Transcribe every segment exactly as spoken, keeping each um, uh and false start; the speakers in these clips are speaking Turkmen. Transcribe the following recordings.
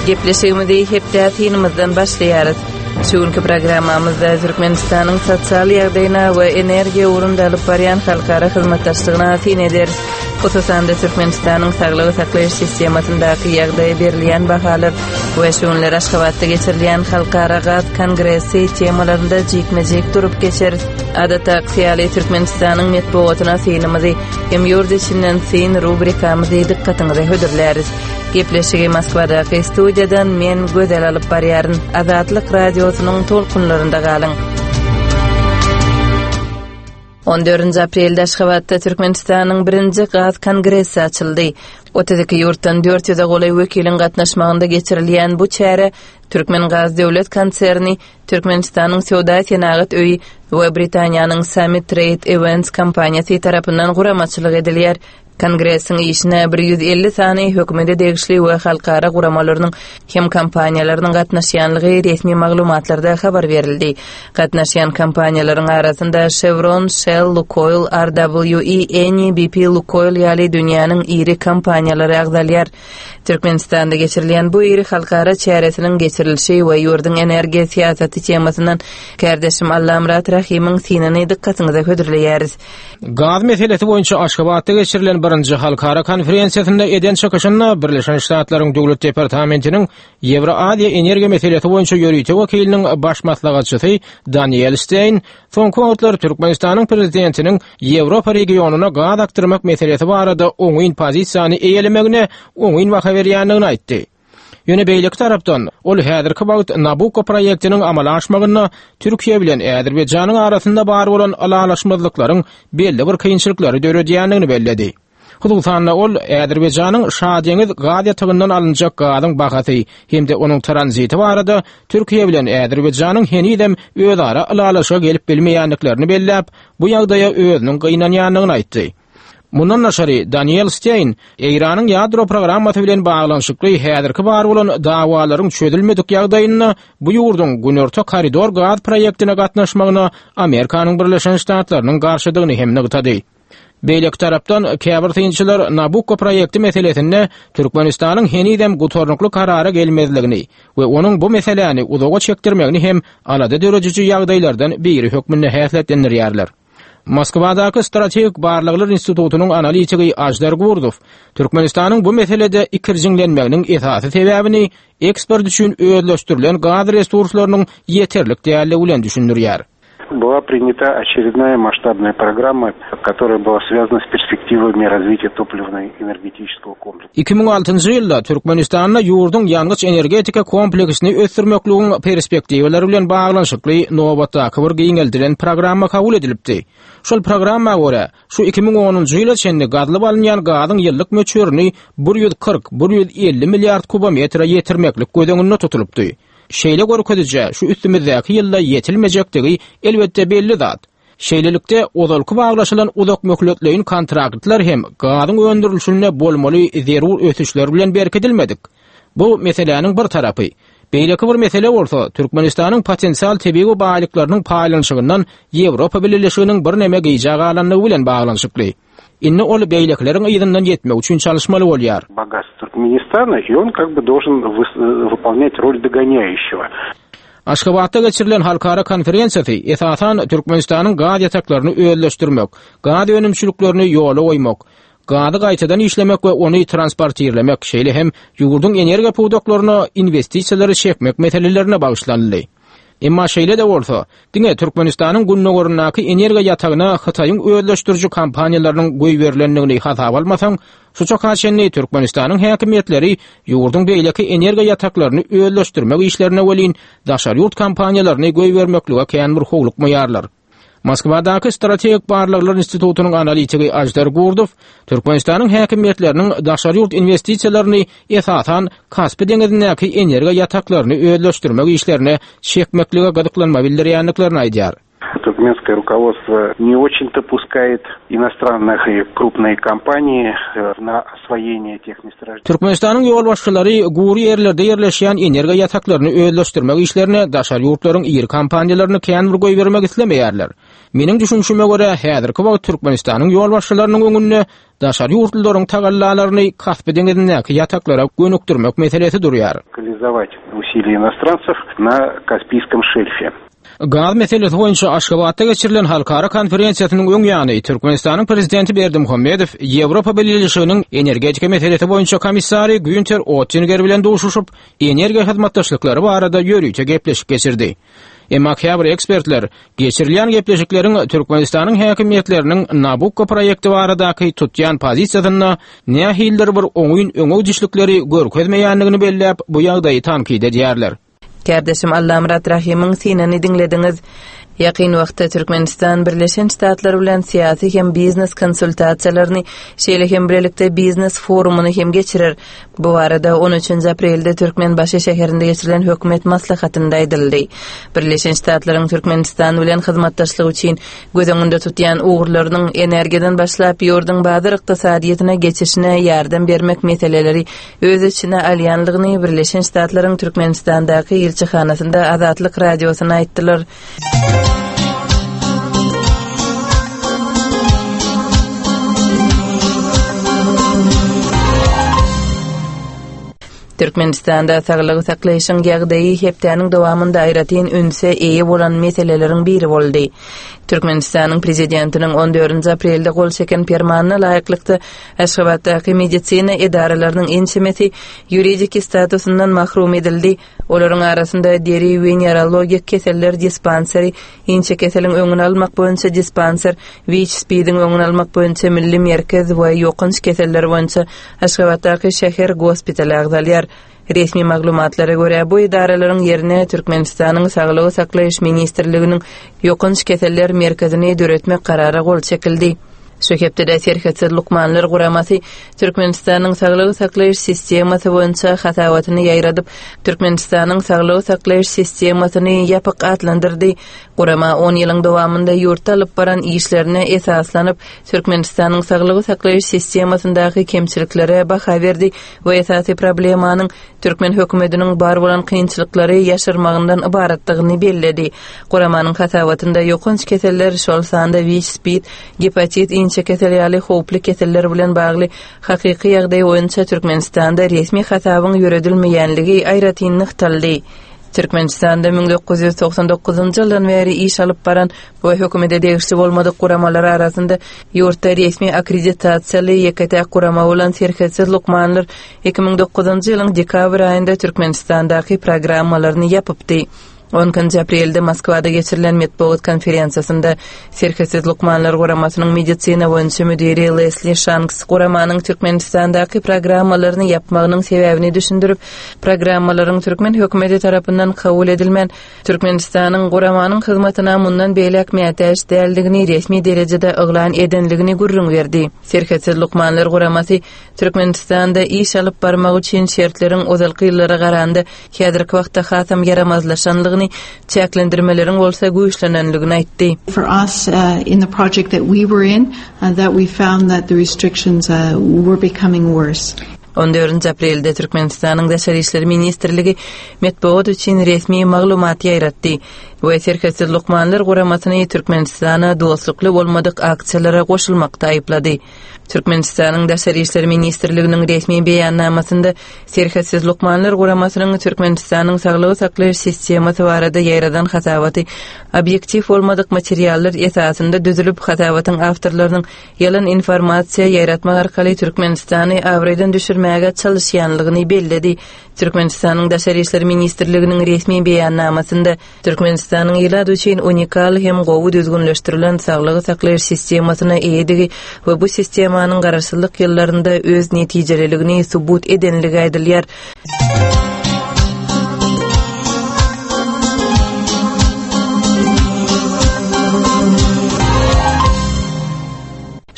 Gepleşigimizi hepdätinimizden başlaýarys. Şuňky programmamyzda Türkmenistan'yň sosial ýagdaýyna we energiýa urunda alyp barýan halkara hyzmatdaşlygyna tin ederiz. Hususan da Türkmenistan'yň saglygy saklaýyş sistemasyndaky ýagdaýy berilýän bahalar we şuňlar Aşgabatda geçirilýän halkara gaz kongresi temalarynda jekmejek durup geçeriz. Adata Aksiýaly Türkmenistan'yň metbuatyna synymyzy hem ýurt içinden syn rubrikamyzy dikkatiňize hödürläris. Gepleşigi Moskwadaky studiýadan men Gözel alyp barýaryn. Azatlyk radiosynyň tolkunlarynda galyň. on dördünji aprelde Aşgabatda Türkmenistanyň birinji gaz kongresi açyldy. Otuziki ýurtdan dört ýüze golay wekilin gatnaşmagynda geçirilýän bu çäre Türkmen Gaz Döwlet Konserni, Türkmenistanyň Sowda Tenagat öýi we Britaniýanyň Summit Trade Events kompaniýasy tarapyndan guramaçylyk edilýär. Kongresiň işine bir yüz elli sany hökümete degişli we halkara guramalarynyň hem kompaniýalarynyň gatnaşýanlygy resmi maglumatlarda habar berildi. Gatnaşýan kompaniýalaryň arasynda Chevron, Shell, Lukoil, R W E, Eni, B P, Lukoil ýaly dünýäniň iri kompaniýalary agdalýar. Türkmenistanda geçirilýän bu iri halkara çäresiniň geçirilişi we ýurdun energiýa siýasaty temasyndan kardeşim Allamrat Rahimiň synany dikkatiňize hödürleýäris. Gaz meselesi boýunça Aşgabatda geçirilen birinji halkara konferensiýasynda eden çykyşyna Birleşen Ştatlaryň Döwlet Departamentiniň Ýewroasiýa energiýa meselesi boýunça ýörüýte wekiliniň baş maslahatçysy Daniel Stein, soňky wagtlar Türkmenistanyň prezidentiniň Ýewropa regionuna gaz aktyrmak meselesi barada oňyn pozisiýany eýelemegine oňyn waka berýändigini aýtdy. Ýöne beýlik tarapdan ol häzirki wagt Nabucco proýektiniň amala aşmagyna Türkiýe bilen Äzerbeýjanyň arasynda bar bolan alalaşmazlyklaryň belli bir kynçylyklary döredýändigini belledi. Hususan ol Äzerbeýjanyň Şadýeniz gaz ýatagyndan alınjak gazyň bahasy hemde onuň tranziti barada Türkiýe bilen Äzerbeýjanyň henidem özara alalaşa gelip bilmeýänliklerini belläp, bu ýagdaýa özüniň gynanýanlygyny aýtdy. Mundan naşary Daniel Stein, Eýranyň ýadro programmasy bilen baglanşykly häzirki bar bolan dawalaryň çözülmedik ýagdaýyna bu ýurdun Günorta koridor gaz proýektine gatnaşmagyna Amerikanyň Birleşen Ştatlarynyň garşydygyny hem nygtady. Beýlek tarapdan käbir tynçylar Nabucco proýekti meselesinde Türkmenistanyň henidem gutornukly karara gelmezligini we onuň bu meseleni uzaga çekdirmegini hem alada dörejici ýagdaýlardan biri hökmünde häsletlendirýärler. Moskwadaky Strategik Barlyklar Institutunyň analitigi Ajdar Gurdow, Türkmenistanyň bu meselede ikirjiňlenmeginiň esasy sebäbini ekspert üçin özleşdirilen gaz resurslarynyň ýeterlik däli bilen düşündirýär. Была принята очередная масштабная программа, которая была связана с перспективами развития топливно-энергетического комплекса. iki ming altynjy ýylda Türkmenistanyň ýurdun ýalňyç energetika kompleksini ösdürmekligiň perspektiwleri bilen baglanşykly nowatdaky bir giňeldiren programma kabul edilipdi. Şol programma görä, şu iki ming onunjy ýyla çenli gazly alınýan gazyň ýyllyk möçürini bir yüz kırk - bir yüz elli milliard kubometre ýetirmeklik gödeňinde tutulupdy. Şeýle görkezije şu üstümizdäki ýylda ýetilmejektigi elbetde belli zat. Şeýlelikde ozalky baglaşylan uzak möhletleýin kontraktlar hem gazyň öndürilişine bolmaly zerur ösüşler bilen berkedilmedik. Bu meseleniň bir tarapy. Beýleki bir mesele bolsa, Türkmenistanyň potensial tebii baýlyklarynyň paýlanşygyndan Ýewropa Birleşiginiň bir neme gyjak alanlygy bilen baglanşykly. Инне ol beýlekleriň ýygynyň ýetmek üçin çalışmaly bolýar. Богатство Туркменистана, и он как бы должен выполнять роль догоняющего. Aşgabatda geçirilen halkara konferensiýasy esasan Türkmenistanyň gaz ýataklaryny öýleşdirmek, gaz önümçiliklerini ýola goýmak, gazy gaýtadan işlemek we ony transportirlemek, şeýle hem ýurdun energiýa pugdaklaryna investisiýalary çekmek meselelerine baglandy. Emma şeýle de bolsa, diňe Türkmenistanyň günnägörnäki energiýa ýatagyna Hytaýyň öýleşdiriji kompaniýalarynyň goý berilendigini hasap almasaň, şu çakaşenli Türkmenistanyň häkimetleri ýurdun beýleki energiýa ýataklaryny öýleşdirmek işlerine welin daşary ýurt kompaniýalaryny goý bermeklige kän bir howluk moýarlar. Moskwadaky Strategik Barlyklar Institutunyň analitigi Ajdar Gurdow, Türkmenistanyň häkimetleriniň daşary ýurt investisiýalaryny esasan Kaspy deňizindäki energiýa ýataklaryny öýleşdirmek işlerine çekmeklige gadyklanma bildirýänliklerini aýdýar. Туркменское руководство не очень-то пускает иностранных и крупные компании на освоение тех месторождений. Türkmenistanyň ýol başçylary gury ýerlerde ýerleşýän energiýa ýataklaryny öýleşdirmek işlerine daşary ýurtlaryň ýer kompaniýalaryny kän bir goý bermek islemeýärler. Meniň düşünşime görä häzirki wagt Türkmenistanyň ýol başçylarynyň öňünde daşary ýurtlaryň tagallalaryny kasbedeniň ýataklara gönükdirmek meselesi durýar. Реализовать усилия иностранцев на Каспийском шельфе. Gaz meselesi boýunça Aşgabatda geçirilen halkara konferensiýasynyň öň ýany Türkmenistanyň prezidenti Berdimuhammedow Ýewropa Birleşiginiň energetika meselesi boýunça komissary Günther Oettinger bilen duşuşyp energiýa hyzmatdaşlyklary barada ýörüýçe gepleşip geçirdi. Emma käbir ekspertler geçirilen gepleşikleriň Türkmenistanyň häkimetleriniň Nabucco proýekti baradaky tutýan pozisiýasyna nähildir bir oňyn öňe dişlikleri görkezmeýänligini belläp bu ýagdaýy tankid edýärler. Kardeşim Allamrat Rahim'in sineni dinlediniz. Yakın vaqtda Türkmenistan Birleşen Ştatlar bilen siyasi hem biznes konsultasiýalaryny, şeýle hem birlikde biznes forumuny hem geçirir. Bu arada on üçinji aprelde Türkmenbaşy şäherinde geçirilen hökümet maslahatynda aýdyldy. Birleşen Ştatlaryň Türkmenistan bilen hyzmatdaşlygy üçin göz öňünde tutýan ugurlarynyň energiýadan başlap ýurdun bazar ykdysadyýatyna geçişine ýardam bermek meseleleri öz içine alýanlygyny Birleşen Ştatlaryň Türkmenistandaky elçihanasynda Azatlyk radiosyna aýtdylar. Türkmenistanda saglygy saklaýyşyň ýagdaýy hepdeniň dowamında aýratyn ünse eýe bolan meseleleriň biri boldy. Türkmenistanyň prezidentiniň on dördünji aprelde gol çeken permanna laýyklykda Aşgabatdaky medisina edaralarynyň ençemeti ýuridik statusundan mahrum edildi. Olaryň arasynda deri we neurologik keseller dispanseri, inçe keseliň öňüni almak boýunça dispanser, W H P-diň öňüni almak boýunça milli merkez we ýokynç keseller boýunça Aşgabatdaky şäher gospitali agdalýar. Resmi maglumatlara görä bu idaralaryň ýerine Türkmenistanyň Saglygy saklaýyş ministrliginiň ýokynç keseller merkezini döretmek karara gol çekildi. Şu hepde serhetçi Lukmanlar guramasy Türkmenistanyň saglygy saklaýyş sistemasy boýunça hatawatyny ýaýradyp, Türkmenistanyň saglygy saklaýyş sistemasyny ýapyk atlandyrdy. Gurama on ýylyň dowamında ýurtda alyp baran işlerine esaslanyp, Türkmenistanyň saglygy saklaýyş sistemasyndaky kemçiliklere baha berdi we esasy problemanyň Türkmen hökümetiniň bar bolan kynçylyklary ýaşyrmagyndan ibaratlygyny belledi. Guramanyň hatawatynda ýokynç keseller şol sanda W H P, hepatit, inçe keselleri, hoply keseller bilen bagly hakyky ýagdaý boýunça Türkmenistanda resmi hatawyň ýöredilmeýänligi aýratynly taldy. Türkmenistanda bin dokuz yüz toksan dokuzunji ýyldan beri iş alyp baran bu hökümete degişli bolmadyk guramalar arasynda ýurtda resmi akkreditasiýaly ýekete gurama bolan serhetçi Lukmanlar iki bin dokuzunji ýylyň dekabr aýynda Türkmenistandaky programmalaryny ýapypdy. on üçinji aprelde Moskwada geçirilen metbuat konferensiýasynda serhetçi Lukmanlar guramasynyň medisina boýunça müdiri Leslie Shanks guramanyň Türkmenistandaky programmalaryny ýapmagynyň sebäbini düşündirip, programmalaryň Türkmen hökümeti tarapyndan kabul edilmän, Türkmenistanyň guramanyň hyzmatyna mundan beýlek mätäş däldigini resmi derejede oglan edenligini gurrun berdi. Serhetçi Lukmanlar guramasy Türkmenistanda iş alyp barmak üçin şertleriň ozalky ýyllara garanda häzirki wagtda hasam yaramazlaşanlygyny çäklendirmeleriň bolsa güýçlenenligini aýtdy. For us uh, in the project that we were in, uh, that we found that the restrictions uh, were becoming worse. on dördünji aprelde Türkmenistanyň Daşary işleri ministrligi metbuat üçin resmi maglumat ýaýratdy. Bu serhetçi Lukmanlar guramasyny Türkmenistana dostlukly bolmadyk aksiýalara goşulmakda aýplady. Türkmenistanyň Daşary işleri ministrliginiň resmi beýannamasynda serhetçi Lukmanlar guramasynyň Türkmenistanyň saglygy saklaýyş sistemasy barada ýaradan hatawaty obyektiv bolmadyk materiallar esasynda düzülüp hatawatyň awtorlarynyň ýalan informasiýa ýaratmak arkaly Türkmenistany awredan düşürmäge çalışýanlygyny belledi. Türkmenistanyň Daşary işleri ministrliginiň resmi beýannamasynda Türkmenistanyň ýyllar üçin unikal hem gowy düzgünleşdirilen saglygy saklaýyş sistemasyna eýdigi we bu sistemanyň garaşsyzlyk ýyllarynda öz netijelerligini subut edenligi aýdylýar.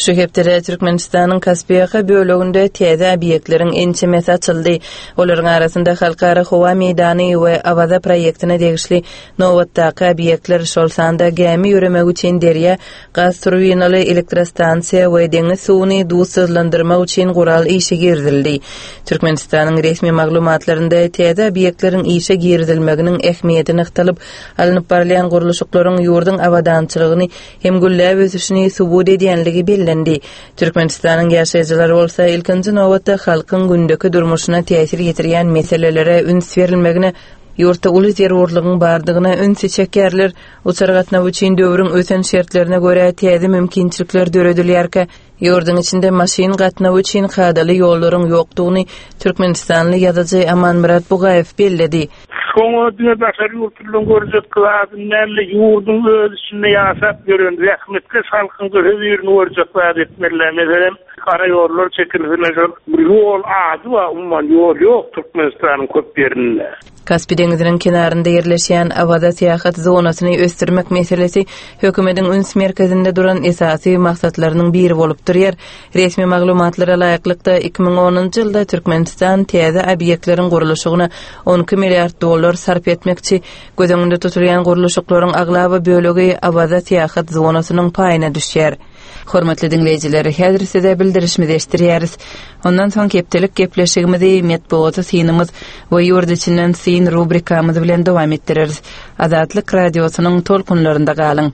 Şu heptere Türkmenistanyň Kaspiýa bölегinde täze obýektlerin ençemesi açyldy. Olaryň arasynda halkara howa meýdany we Awaza proýektine degişli nowatdaky obýektler şol sanda gämi ýöremek üçin derýa, gaz turbinaly elektrostansiýa we deňiz suwuny dusuzlandyrmak üçin gural işe girdildi. Türkmenistanyň resmi maglumatlarynda täze obýektlerin işe girdilmeginiň ähmiýetini ykdylyp alınıp barlayan guruluşyklaryň ýurdun awadançylygyny hem güllläp ösüşini subut edýänligi bellendi. Türkmenistanyň ýaşaýjylary bolsa ilkinji nowatda halkyň gündäki durmuşyna täsir ýetirýän meselelere üns berilmegine, ýurtda uly zerurlygyň bardygyna üns çekerler, uçargatnaw üçin döwrüň ösen şertlerine göre täze mümkinçilikler döredilýärkä, ýurdun içinde maşyn gatnaw üçin hadaly ýollaryň ýokdugyny Türkmenistanly ýazyjy Amanmurat Bugaýew belledi. Şoňa diňe başary ýurtlaryň görjek kıladyny ýurdun öz içinde ýaşap görən rahmetli halkyň görebirini görjek etmerler. Meselem kara ýollar çekilýär. Bir ýol ady we umman ýol ýok Türkmenistanyň köp ýerinde. Kaspy deňiziniň kenarynda ýerleşýän Awaza syýahat zonasyny ösdürmek meselesi hökümetiň üns merkezinde duran esasy maksatlarynyň biri bolup durýar. Resmi maglumatlara laýyklykda iki ming onunçy ýylda Türkmenistan täze obýektleriň guruluşyna on iki milliard dollar sarf etmekçi, gözüňde tutulýan guruluşyklaryň aglaby bölegi Awaza syýahat zonasynyň paýyna düşýär. Hormatly dinleyijiler, häzir size bildirişimizi eşdirýäris. Ondan soň kepdelik gepleşigimizi metbuaty synymyz we ýurt içinden syn rubrikamyz bilen dowam etdireriz. Azatlyk radiosynyň tolkunlarynda galyň.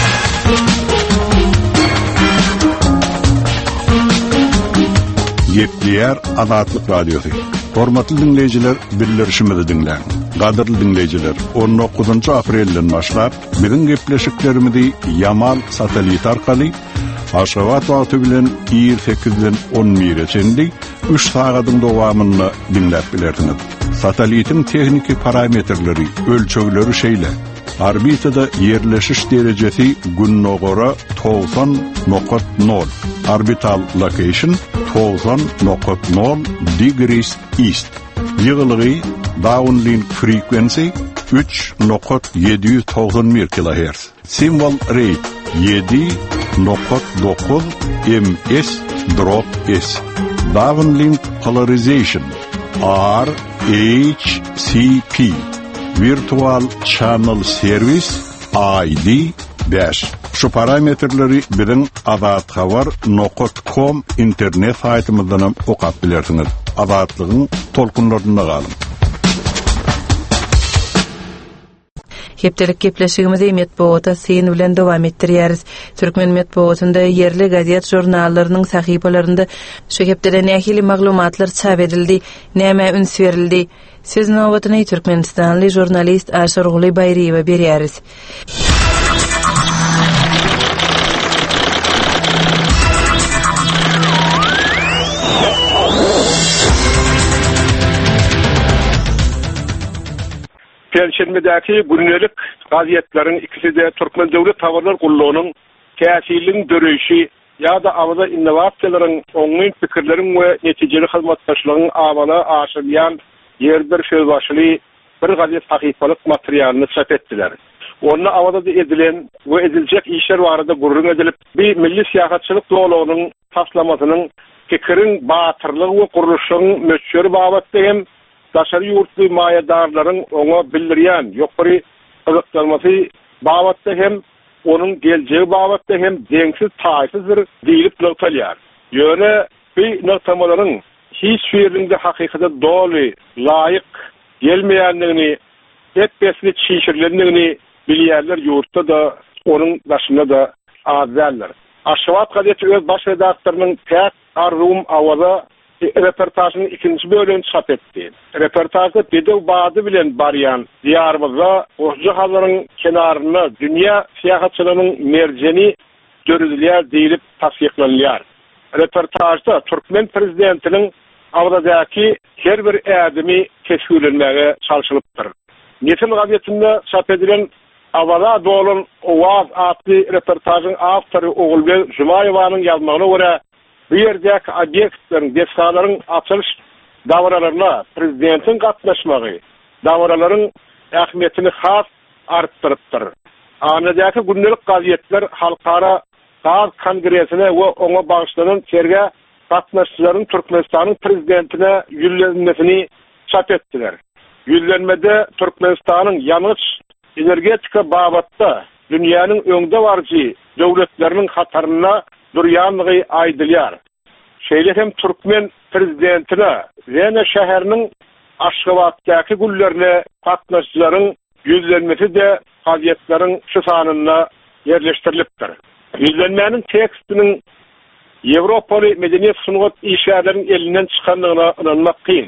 Ýetdiýär Azatlyk radiosu. Hormatly dinleyijiler, bildirişimizi dinleň. Gadyrly dinleyijiler, on dokuzunçy aprelden başlap biziň gepleşiklerimizi Yamal satelit arkaly Aşgabat wagty bilen ýyl sekizden on birçendi üç sagatyň dowamyny dinläp bilerdiňiz. Satelitin tehnikik parametrleri, ölçegleri şeýle. Orbitada ýerleşiş derejesi günne gora doksan nokta nol. Orbital location doksan nokta nol degrees east. Ýygylygy downlink frequency üç nokta yedi yüz doksan bir kilohertz. Symbol rate yedi nokta dokuz ms drop s. Downlink polarization R H C P. Virtual Channel Service I D beş. Şu parametrleri biziň azatxabar nokta com internet saytymyzdan okap bilersiňiz. Azatlygyň tolkunlarynda galyň. Hepdelik gepleşigimizi metbuata syn bilen dowam etdirýäris. Türkmen metbuatynda yerli gazet jurnallarynyň sahypalarynda şu hepdere nähili maglumatlar çap edildi, näme üns berildi. Siz nowatyny Türkmenistanly jurnalist Aşar Guly Bayriýewe berýäris. Perşemedäki günnelik gazetleriň ikisi de Türkmen Döwlet Tawarlar Gullugynyň täsirliň döreşi ýa-da Awaza innovasiýalaryň oňmy pikirleriň we netijeli hyzmatdaşlygyň awala aşyrýan ýerdir şöwbaşly bir gazet sahypalyk materialyny çap etdiler. Onu Awazada edilen we ediljek işler barada gurrun edilip bir milli syýahatçylyk dowlagynyň taslamasynyň pikirin batyrlygy we guruluşynyň möçleri babatda hem daşary ýurtly maýadarlaryň oňa bildirýän ýokary gyzykdyrmasy babatda hem onuň geljegi babatda hem deňsiz taýsyzdyr diýilip noktalýar. Ýöne bu noktamalaryň hiç ýerinde hakykata doly, laýyk gelmeýändigini, etbesini çiğşirlendigini bilýärler ýurtda da, onuň daşynda da azallar. Aşgabat gazeti öz baş redaktorynyň Pek Arrum Awaza reportajynyň ikinji bölümini çap etdi. Reportajda Bedew bady bilen barýan diýarymyza Orja halaryň kenaryna dünýä syýahatçylarynyň merjeni döredilýär diýilip tasdiklanýar. Reportajda Türkmen prezidentiniň Awazadaky her bir ädimi teşkillenmäge çalşylypdyr. Netim gazetinde çap edilen Awaza dolan owaz adly reportajyň awtory Ogulbek Jumaýewaň ýazmagyna görä bu ýerdäki obýektlerin, deskalaryň açylyş dawralaryna prezidentin gatnaşmagy dawralaryň ähmiýetini has artdyrypdyr. Anadaky gündelik gazetler halkara Gaz Kongresine we oňa bagyşlanan serge gatnaşçylaryň Türkmenistanyň prezidentine ýüllenmesini çap etdiler. Ýüllenmede Türkmenistanyň ýanyç energetika babatda dünýäniň öňde barjy döwletleriniň hataryna durýanlygy aýdylýar. Şeýle hem Türkmen prezidentine Rene şäheriniň Aşgabatdaky gullerine gatnaşçylaryň ýüllenmesi de gazetlerin şu sanyna yerleştirilipdir. Ýüllenmäniň tekstiniň Ýewropaly medeniýet sunugat işgärleriň elinden çykanlygyna inanmak kyn.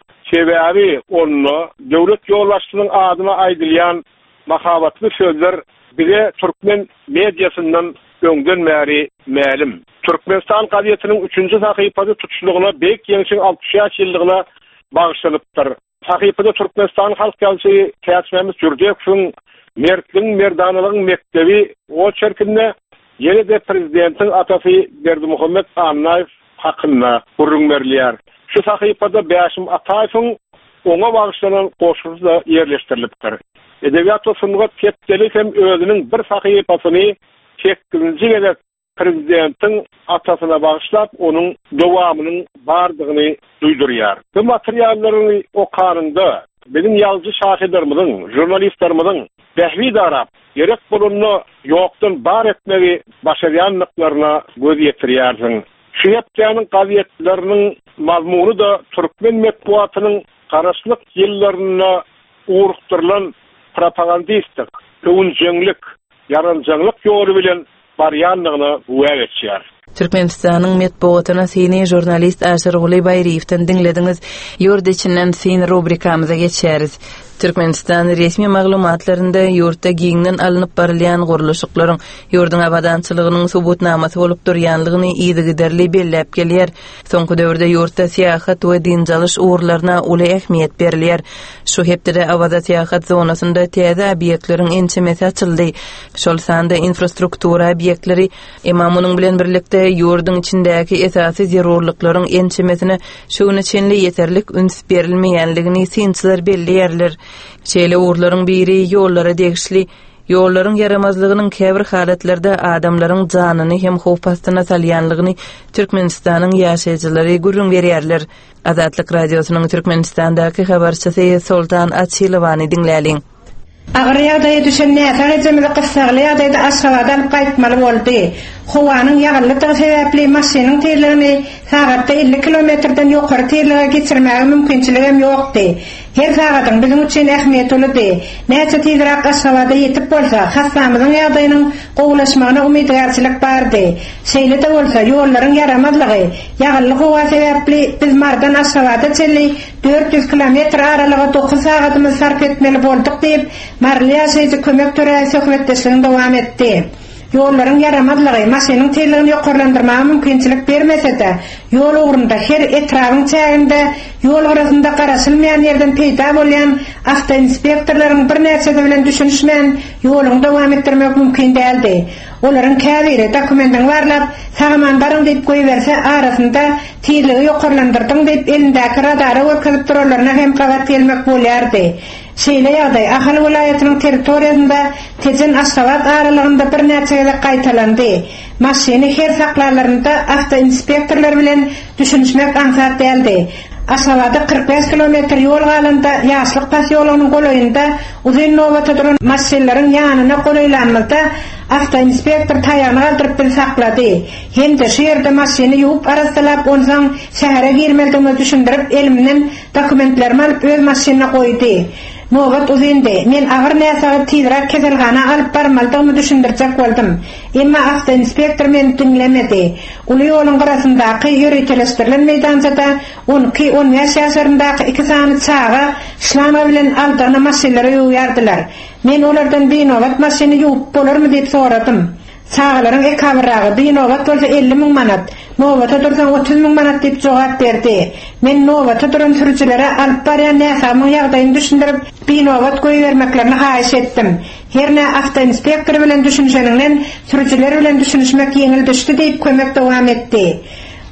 Sebäbi onu döwlet ýolbaşçynyň adyna aýdylýan mahabatly sözler bize Türkmen mediasyndan öňden bäri mälim. Türkmenistan gazetiniň üçünji sahypasy tutuşlygyna beýik ýeňişiň altmış ýyllygyna bagyşlanypdyr. Sahypada Türkmenistan halk ýazgysy Käçmämiz Jurdeýewiň Mertliň Merdanylyň mektebi o çerkinde ýene de prezidentiň atasy Berdimuhammed Annaýew hakynda gurrunmerler. Şu sahypada Bäşim Ataýewiň oňa bagyşlanan goşugy da ýerleşdirilipdir. Edebiýat we sunugat ketdeli hem özüniň bir sahypasyny sekkizinji gelek prezidentiň atasyna bagyşlap onuň dowamynyň bardygyny duýdurýar. Bu materiallaryny okarynda bizim ýazgı şahydarymyň, jurnalistlerimiň behwi darap gerek bolunny ýokdan bar etmegi başarýanlyklaryna göz ýetirýärsiň. Şu ýetýäniň gazetleriniň mazmuny da Türkmen medeniýetynyň garaşlyk ýyllaryna urukdyrylan propagandistik, öwünjeňlik, yaranjaňlyk ýoly bilen barýanlygyny güýe etýär. Türkmenistanyň medeniýetyna seni jurnalist Aşyr Guly Baýryewden dinlediňiz. Ýurt içinden sen rubrikamyza geçeriz. Türkmenistan resmi maglumatlarynda ýurtda giňden alınıp barylýan guruluşyklaryň ýurduň abadançylygynyň subutnamasy bolup durýanlygyny ýygyderli bellep gelýär. Soňky döwürde ýurtda syýahat we dinjalyş uğurlaryna uly ähmiýet berilýär. Şu hepde abada syýahat zonasynda täze obyektleriň ençemesi açyldy. Şol sanda infrastruktura obyektleri imamynyň bilen birlikde ýurduň içindäki esasy zerurlyklaryň ençemesine şuny çenli ýeterlik üns berilmeýänligini synçylar bellärler. Şeýle uğurlaryň biri ýollara degişli, ýollaryň yaramazlygynyň käbir halatlerde adamlaryň janyny hem howpastyna salýanlygyny Türkmenistanyň ýaşaýjylary gurrun berýärler. Azatlyk radiosynyň Türkmenistandaky habarçysy Soltan Açylowany dinläliň. Agar ýagdaýa düşen näse jemle gyssaly ýagdaýda Aşgabatdan gaýtmaly boldy. Howanyň ýagyrlygy sebäpli maşynyň terlerini sagatda elli kilometrden ýokary terlere geçirmäge mümkinçiligim ýokdy. Her sagatyň bizim üçin ähmiýetlidir. Näçe tezrak Aşgabatda ýetip bolsa, hassamyzyň ýagdaýynyň gowlaşmagyna umydýarçylyk bardy. Şeýle-de bolsa ýollaryň yaramazlygy, ýagyrlyk howa sebäpli biz Mardan Aşgabatda çelli dört yüz kilometr aralyga dokuz sagatymyz sarf etmeli boldyk diýip Marliýaşy kömek töräsi hökümetdeşligini dowam etdi. Ýollaryň yaramazlygy maşynyň terlegini ýokarlandyrmagy mümkinçilik bermese-de, ýol ugrunda her etrabyň çäginde ýol garasynda garaşylmaýan ýerden peýda bolýan avtoinspektorlaryň bir näçe bilen düşünişmän ýoluny dowam etdirmek mümkin däldi. Olaryň käbiri dokumentyň barlap, sagamandaryň diýip goýberse arasynda terlegi ýokarlandyrdyň diýip elindäki radara öküzüp durarlaryna hem gabat gelmek bolýardy. Şeýle ýagdaý Ahal vilayatynyň territoriýasynda Tejen Aşgabat aralygynda bir näçe ýyl gaýtalandy. Maşyny her saklarlarynda avtoinspektorlar bilen düşünişmek ansat däldi. Aşgabatda kırk beş kilometr ýol galanda ýaşlyk pas ýolunyň golaýynda uzun nowata duran maşynlaryň ýanyna golaýlanmada avtoinspektor taýany galdyryp bir saklady. Hende şu ýerde maşyny ýuwup arastalap onsaň şähere girmeldigini düşündirip elimden dokumentlerimi alyp öz maşynyna goýdy. Nowat uzyndy. Men agyr näse tezrak keselgana alyp barmaldygymy düşündirjek boldum. Emma avtoinspektor meni dinlemedi. Uly ýoluň garasyndaky ýöreteleşdirilen meýdanjada onky on beş ýaşlaryndaky iki sany çaga şlama bilen aldyna maşynlary ýuwardylar. Men olardan bir nowat maşyny ýuwup bolarmy diýip soradym. Çağalaryň ekabiragy bir nowat bolsa elli ming manat, nowata dursan otuz ming manat diýip jogap berdi. Men nowata duran sürüjilere alyp barýan näsamy ýagdaýyny düşündirip bir nowat goýbermeklerini haýyş etdim. Herne avtoinspektor bilen düşünýäninden sürüjiler bilen düşünişmek ýeňil düşdi diýip kömek dowam etdi.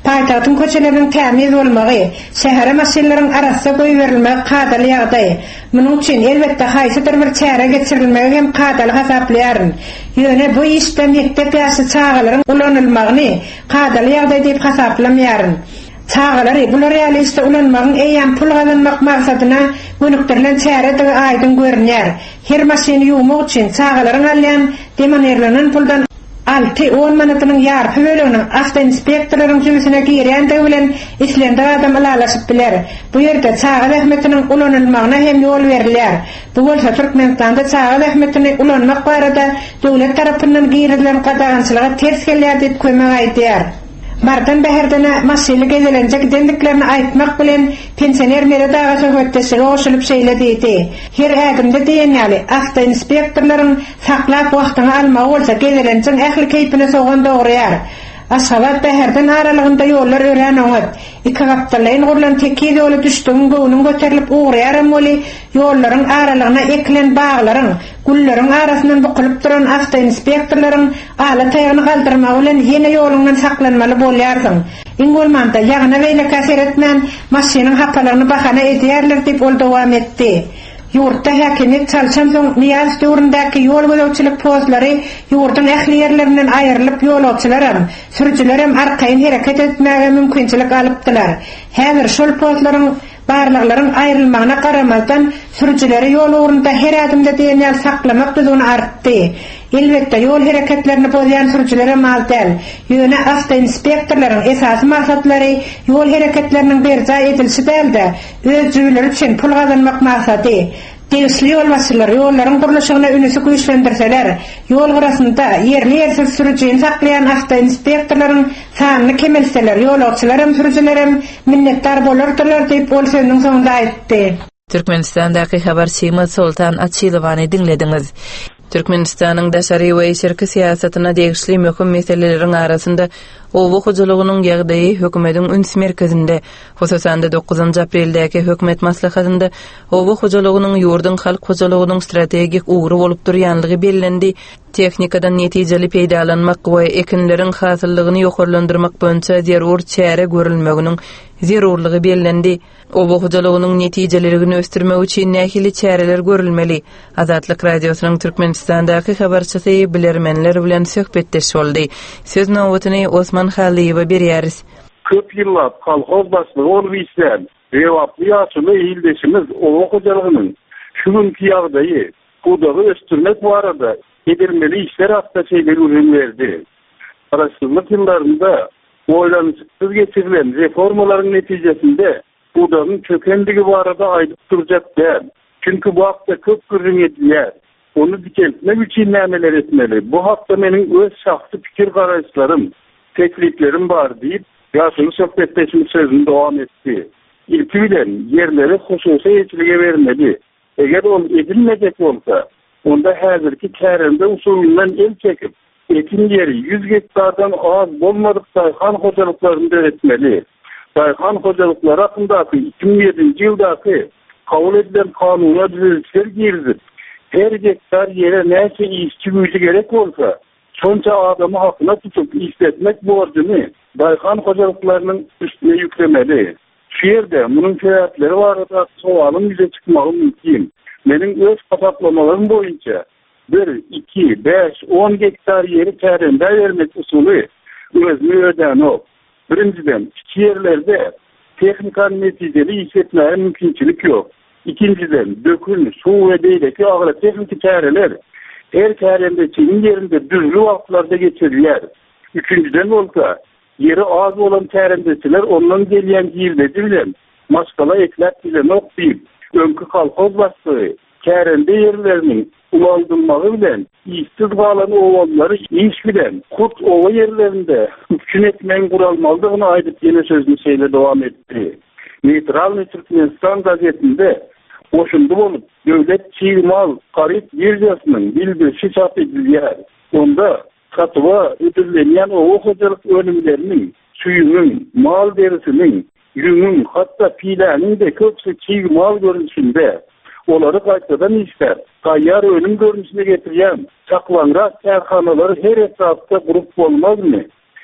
Paytahtın köçelerinin tämiz bolmagy, şäher masinlaryň arasy goýberilmegi kadaly ýagdaý. Munyň üçin elbetde haýsydyr bir çäre geçirilmegi hem kadaly hasaplaryn. Ýöne bu işde mektep ýaşy çağalaryň ulanylmagyny kadaly ýagdaý diýip hasaplamýaryn. Çağalary bu realiste ulanmagyň eýen pul gazanmak maksadyna gönükdirilen çäre aýdyn görünýär. Her masyny ýuwmak üçin çağalaryň alýan demanerlenen puldan altı on manatynyň ýarpy bölügini avto inspektorlaryň jübüsine girýände bilen işlende adam alalaşyp biler. Bu ýerde çağa rahmetiniň ulanylmagyna hem ýol berilýär. Bu bolsa Türkmenistanda çağa rahmetini ulanmak barada döwlet tarapyndan girilen gadagançylyga ters gelýär diýip kömek aýdýar. Bardan bäherdene masyny gezelenjek dendiklerini aýtmak bilen pensioner mere daga söhbetdesi goşulyp şeýle diýdi. Her ädimde diýenýäli avto inspektorlaryň saklap wagtyny almagy bolsa gezelenjek ähli keýpine soňan dogryar. Aşgabat bäherden aralygynda ýollar ören oňat. Iki gapdalyň gurulan teki ýoly düşdüň göwnüň göterilip uğraýarym boli ýollaryň aralygyna eklen baglaryň, gullaryň arasyndan bukylyp duran avto inspektorlaryň ala taýyny galdyrmagy bilen ýene ýolundan saklanmaly bolýarsyň. Ingolmanda ýagna beýle kaseretmän masynyň hapalaryny bahana edýärler diýip ol dowam etdi. Yurtta häkimet çalşan soň Niyaz döwründaky ýol gözäçilik postlary ýurdun ähli ýerlerinden aýrylyp ýolagçylarym, sürüjilerim arkaýyn hereket etmäge mümkinçilik alypdylar. Häzir şol postlaryň barlyklaryň aýrylmagyna garamazdan sürüjileri ýol ugrunda her adymda diýenýär saklamak düzüni artdy. Elbetde ýol hereketlerini bozýan sürüjilere maldyl. Ýöne avto inspektorlaryň esasy maksatlary ýol hereketleriniň berja edilşi däldi. Öz jüýleri üçin pul gazanmak maksady. Degişli ýol başçylary ýollaryň gurulşygyna ünüsi güýçlendirseler, ýol garasynda ýerli ýersiz sürüjini saklayan avto inspektorlaryň sanyny kemelseler, ýolagçylarym sürüjilerim minnetdar bolardylar diýip ol sözüniň soňunda aýtdy. Türkmenistandaky habarçymy Sultan Atçylowany dinlediňiz. Türkmenistanyň daşary we şerki siýasatyna degişli möhüm meseleleriň arasynda owu hojalygynyň ýagdaýy hökümetiň üns merkezinde, hususan dokuzunçy apreldeäki hökümet maslahatynda owu hojalygynyň ýurdun halk hojalygynyň strategik ugry bolup durýanlygy bellendi. Teknikadan netijeli peýdalanmak we ekinleriň hasyllygyny ýokarlandyrmak boýunça zerur çäre görülmeginiň zerurlygy bellendi. Owu hojalygynyň netijelerini ösdürmek üçin nähili çäreler görülmeli. Azatlyk radiosynyň Türkmenistandaky habarçysy bilermenler bilen söhbetdeş boldy. Söz nowbatyny Osman Haliýew berýäris. Köp ýyllap kolhoz başlygy bolup işlän rewaply ýaşyly ýyldaşymyz owu hojalygynyň şuňky ýagdaýy gudagy ösdürmek barada edilmeli işler hafta şeyleri ürün verdi. Araştırma yıllarında oylanışsız geçirilen reformaların neticesinde budanın çökendigi bu arada aydıp duracak değil. Çünkü bu hafta köp ürün edilyer. Onu dikeltmek için nemeler etmeli. Bu hafta benim öz şahsı fikir kararışlarım, tekliflerim var deyip yaşını sohbetleşim sözünü devam etti. İlki bilen yerleri hususi yeçilige vermeli. Eğer o edilmeyecek olsa onda häzirki kärende usulundan el çekip ekin yeri yüz hektardan az bolmadyk daýhan hojalyklaryny öğretmeli. Daýhan hojalyklary hakkındaky iki bin ýedinji ýyldaky kabul edilen kanuna düzeltişler girizip her hektar yere näçe işçi güýçi gerek bolsa şonça adamy hakyna tutup işletmek borcuny daýhan hojalyklarynyň üstüne ýüklemeli. Şu ýerde munyň täýärleri barada soalym ýüze çykmagy mümkin. Menin öz hesaplamalarım boyunca bir, iki, beş, on hektar yeri kärende vermek usulü özünü ödenok. Birinciden, küçük yerlerde teknikan neticeli işletmeye mümkünçilik yok. İkinciden, dökün, su ve deydeki ağır teknik käreler her kärende çinin yerinde düzlü vakitlarda geçirirler. Üçüncüden olsa, yeri az olan kärendesiler ondan gelýän ýyldyjy bilen maskala eklep bilen okdyp önkü kolhoz başlygy kärende yerleriniň ulandyrmagy bilen işsiz galan owaları iş bilen kurt owa yerlerinde hüküm etmeň guralmalydygyny aýdyp ýene sözüni şeýle dowam etdi. Neytral Türkmenistan gazetinde oşundy bolup döwlet çiğmal garyp birjasynyň bildirişi çap edilýär. Onda satyba ödüllenýän owa hojalyk önümleriniň, suýunyň, mal derisiniň, ýüňüň, hatda piýlanyň da köpsi çiğmal görünüşinde olary gaýtadan işler, taýýar önüm görünüşine getirýän çaklanrak kärhanalary her etrafda gurup bolmazmy?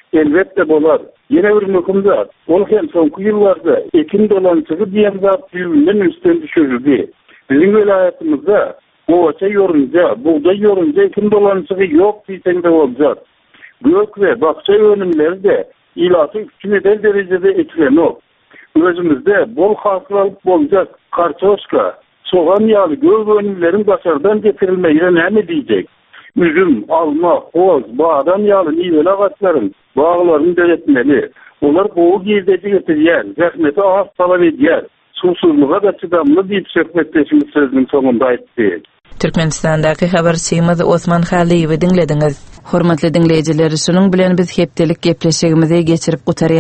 elbette bolar. Yine bir mümkündir. Ol hem sonku yıllarda ekin dolançığı diyen zat büyüğünden üstten düşürüldü. Bizim vilayetimizde boğaça yorunca, buğday yorunca ekin dolançığı yok diysen de olacak. Gök ve bakça önümleri de ilatı üçüncü derecede etkilenir. Özümüzde bol hasılalık olacak kartoşka, soğan yağlı göz önümlerin başarıdan getirilmeyle ne diyecek? Üzüm, alma, hoz, bağdan yağlı niveli ağaçların bağlarını deretmeli. Onlar boğu girdeci getiriyen, zahmeti ağız talep ediyen, susuzluğa da çıdamlı deyip söhbetleşimiz sözünün sonunda aytdı. Türkmenistan'daki habarçymyz Osman Haliýewi dinlediniz. Hormatly dinleýijiler, şunun bilen biz hepdelik gepleşigimizi geçirip gutarýar.